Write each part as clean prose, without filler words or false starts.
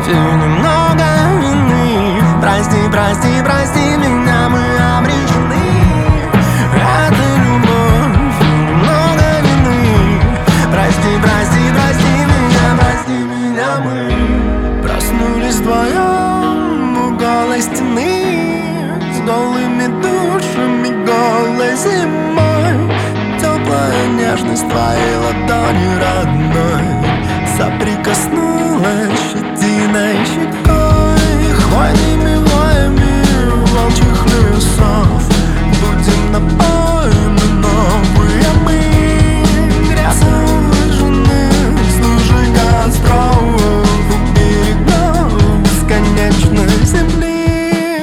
и немного вины. Прости, прости, прости меня, мы обречены. Это любовь и немного вины. Прости, прости, прости меня, мы проснулись вдвоем у голой стены, с голыми душами, голой зимой. Теплая нежность твоей ладони родной соприкоснулась щетиной щекой. Хвойными воями волчьих лесов будем напоены новые мы. Грязно выжжены с лужей костров у берегов бесконечной земли.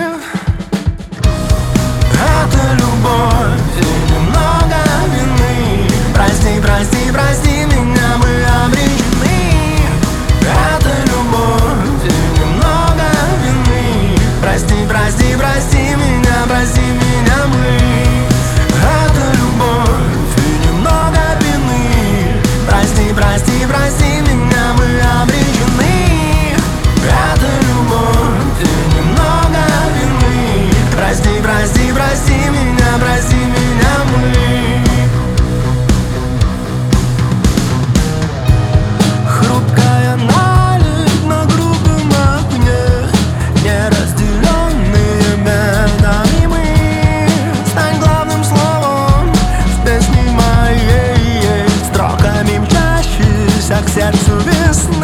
Это любовь и немного вины. Прости, прости, прости меня, мы обречены. Это любовь и немного вины. Прости, прости, прости меня, мы. Это любовь и немного вины. Прости, прости, прости меня, мы обречены. Это любовь и немного вины. Прости, прости, прости меня, мы. Хрупкая наледь на грубом огне, неразделенные медами мы. Стань главным словом в песне моей, строками мчащейся к сердцу весны.